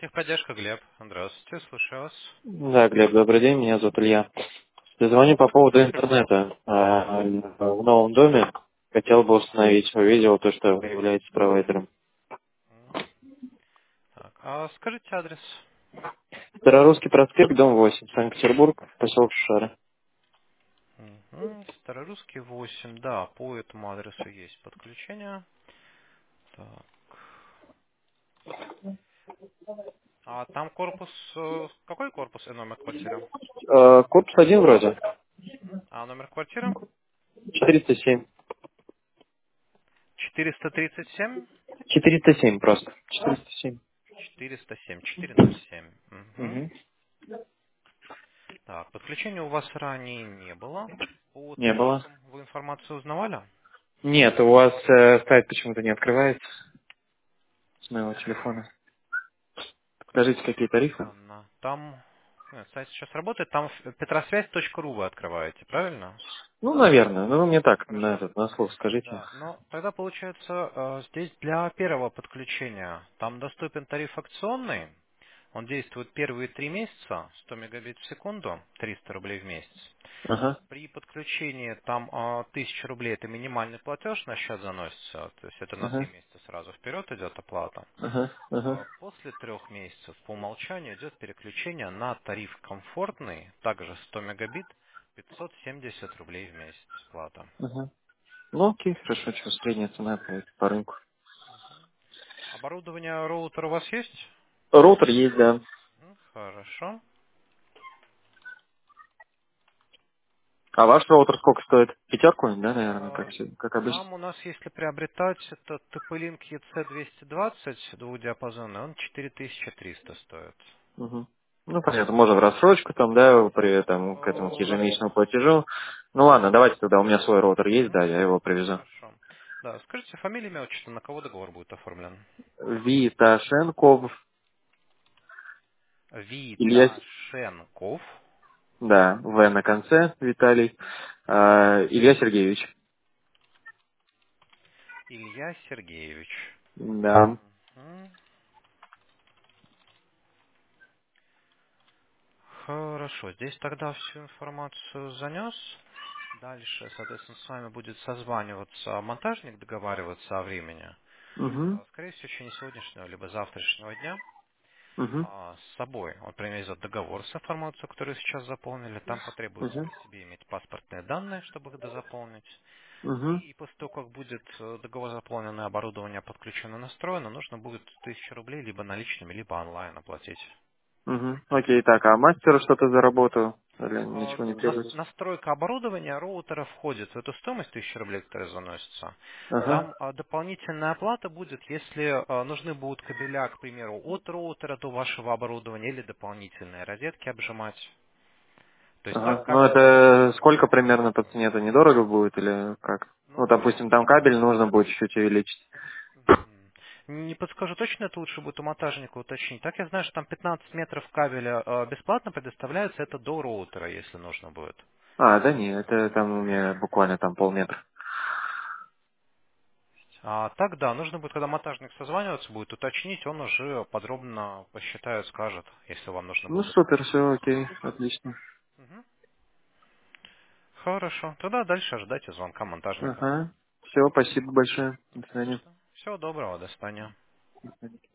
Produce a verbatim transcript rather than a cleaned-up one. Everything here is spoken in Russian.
Техподдержка, Глеб. Здравствуйте, слушаю вас. Да, Глеб, добрый день, меня зовут Илья. Я звоню по поводу интернета. А, В новом доме хотел бы установить, увидел то, что вы являетесь провайдером. М, Так, а скажите адрес. Старорусский проспект, дом восемь, Санкт-Петербург, поселок Шушара. Мгм, Старорусский восемь, да, по этому адресу есть подключение. Так. А там корпус, э, какой корпус и номер квартиры? Э, Корпус один вроде. Мгм. А номер квартиры? четыреста семь. четыреста тридцать семь? четыреста семь просто. четыреста семь. четыреста семь, четыреста семь. Мгм. Угу. Так, подключения у вас ранее не было. По Не было. тарифам вы информацию узнавали? Нет, у вас э, сайт почему-то не открывается с моего телефона. Скажите, какие тарифы? Странно. Там, нет, сайт сейчас работает, там петросвязь точка ру вы открываете, правильно? Ну, наверное. Ну, вы мне так, на, Хорошо. этот, на слух скажите. Да, но тогда получается э, здесь для первого подключения там доступен тариф акционный. Он действует первые три месяца, сто мегабит в секунду, триста рублей в месяц. Ага, При подключении там э, тысяча рублей это минимальный платеж на счет заносится, то есть это на три ага, месяца сразу вперед идет оплата. ага, ага, Э, После трех месяцев по умолчанию идет переключение на тариф комфортный, также сто мегабит, пятьсот семьдесят рублей в месяц плата. ага. Ну, окей, хорошо, что средняя цена по, по рынку. Оборудование роутер у вас есть? Роутер есть, да. М, Хорошо. А ваш роутер сколько стоит? Пятерку, да, наверное, как, Э, все- как обычно? Там у нас, если приобретать, это ти пи-Link и си двести двадцать двухдиапазонный, он четыре тысячи триста стоит. Угу. Ну, понятно, можно в рассрочку там, да, при этом к этому к Э, ежемесячному платежу. Ну ладно, давайте тогда, у меня свой роутер есть, мгм, да, я его привезу. Хорошо. Да, скажите фамилию, имя, отчество, на кого договор будет оформлен? Виташенков, Илья, С- Виташенков да, В на конце, Виталий, а, Илья Сергеевич. Илья Сергеевич. Да. Мгм. Хорошо, здесь тогда всю информацию занес. Дальше, соответственно, с вами будет созваниваться монтажник, договариваться о времени. Угу, А, Скорее всего, еще не сегодняшнего, либо завтрашнего дня. угу, А, С собой он привезет договор с информацией, которую сейчас заполнили. Там потребуется угу, при себе иметь паспортные данные, чтобы их дозаполнить. угу. И после того, как будет э, договор заполнен и оборудование подключено, настроено, нужно будет тысячу рублей либо наличными, либо онлайн оплатить. Угу. Окей, так, а мастеру что-то за работу? Или А, ничего не нас- требуется? Настройка оборудования роутера входит в эту стоимость тысячи рублей, которая заносится. Ага, Там а, дополнительная оплата будет, если а, нужны будут кабеля, к примеру, от роутера до вашего оборудования или дополнительные розетки обжимать. То есть так ага. Ну как это сколько примерно по цене? Это недорого будет или как? Ну, ну, допустим, там кабель нужно будет чуть-чуть увеличить. м, не подскажу точно, это лучше будет у монтажника уточнить. Так я знаю, что там пятнадцать метров кабеля а, бесплатно предоставляется, это до роутера, если нужно будет. А, да не, это там у меня буквально там полметра. А так да, нужно будет, когда монтажник созваниваться будет, уточнить, он уже подробно посчитает, скажет, если вам нужно Ну будет супер, дополнительно все окей, оплатить. отлично. Мгм. Хорошо, тогда дальше ожидайте звонка монтажника. Ага. Все, спасибо большое. До свидания. Конечно. Всего доброго, до свидания.